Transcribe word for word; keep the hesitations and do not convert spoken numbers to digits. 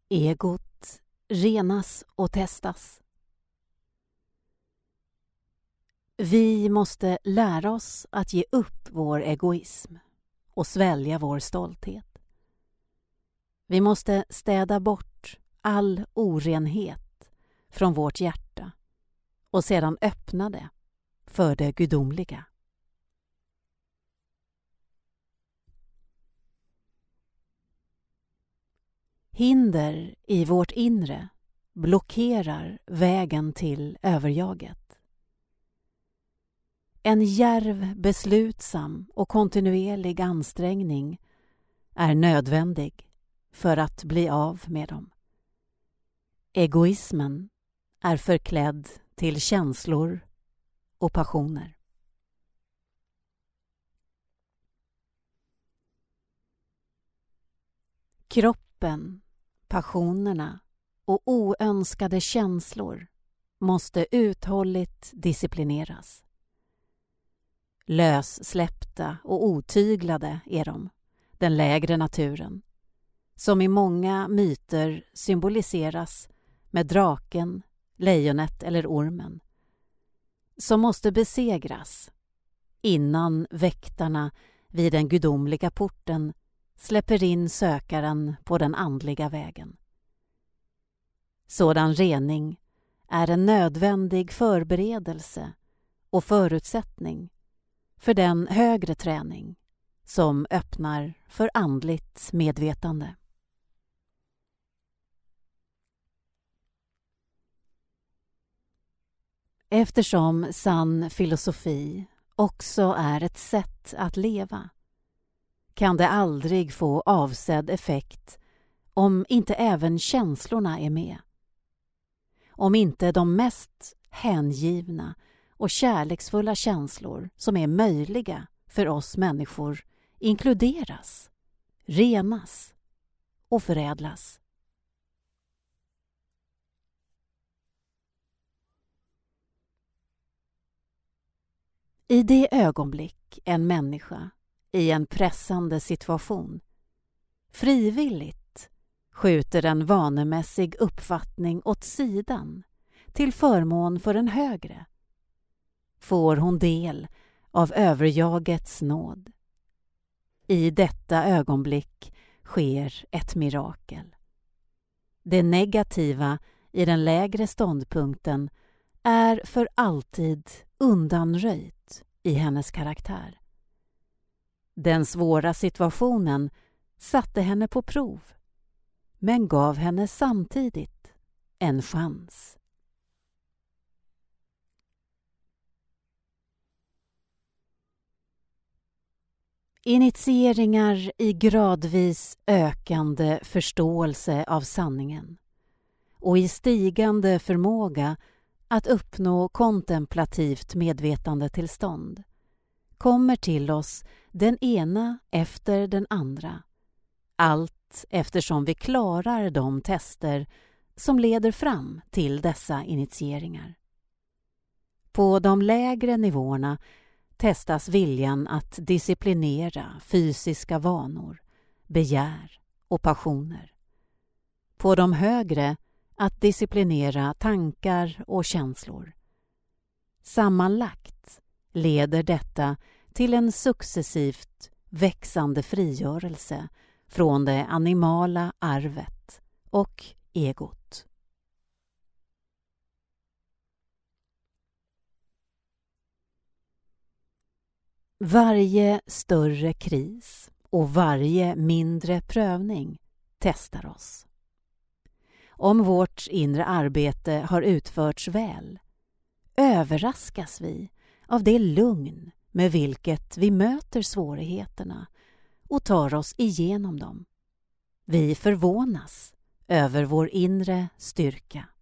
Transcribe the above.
Egot renas och testas. Vi måste lära oss att ge upp vår egoism och svälja vår stolthet. Vi måste städa bort all orenhet från vårt hjärta och sedan öppna det för det gudomliga. Hinder i vårt inre blockerar vägen till överjaget. En djärv, beslutsam och kontinuerlig ansträngning är nödvändig för att bli av med dem. Egoismen är förklädd till känslor och passioner. Kroppen, passionerna och oönskade känslor måste uthålligt disciplineras. Lössläppta och otyglade är de, den lägre naturen, som i många myter symboliseras med draken, lejonet eller ormen, som måste besegras innan väktarna vid den gudomliga porten släpper in sökaren på den andliga vägen. Sådan rening är en nödvändig förberedelse och förutsättning för den högre träning som öppnar för andligt medvetande. Eftersom sann filosofi också är ett sätt att leva kan det aldrig få avsedd effekt om inte även känslorna är med. Om inte de mest hängivna och kärleksfulla känslor som är möjliga för oss människor inkluderas, renas och förädlas. I det ögonblick en människa i en pressande situation frivilligt skjuter en vanemässig uppfattning åt sidan till förmån för en högre, får hon del av överjagets nåd. I detta ögonblick sker ett mirakel. Det negativa i den lägre ståndpunkten är för alltid undanröjt i hennes karaktär. Den svåra situationen satte henne på prov, men gav henne samtidigt en chans. Initieringar i gradvis ökande förståelse av sanningen och i stigande förmåga att uppnå kontemplativt medvetandetillstånd kommer till oss den ena efter den andra, allt eftersom vi klarar de tester som leder fram till dessa initieringar. På de lägre nivåerna testas viljan att disciplinera fysiska vanor, begär och passioner. På de högre att disciplinera tankar och känslor. Sammanlagt leder detta till en successivt växande frigörelse från det animala arvet och egot. Varje större kris och varje mindre prövning testar oss. Om vårt inre arbete har utförts väl, överraskas vi av det lugn med vilket vi möter svårigheterna och tar oss igenom dem. Vi förvånas över vår inre styrka.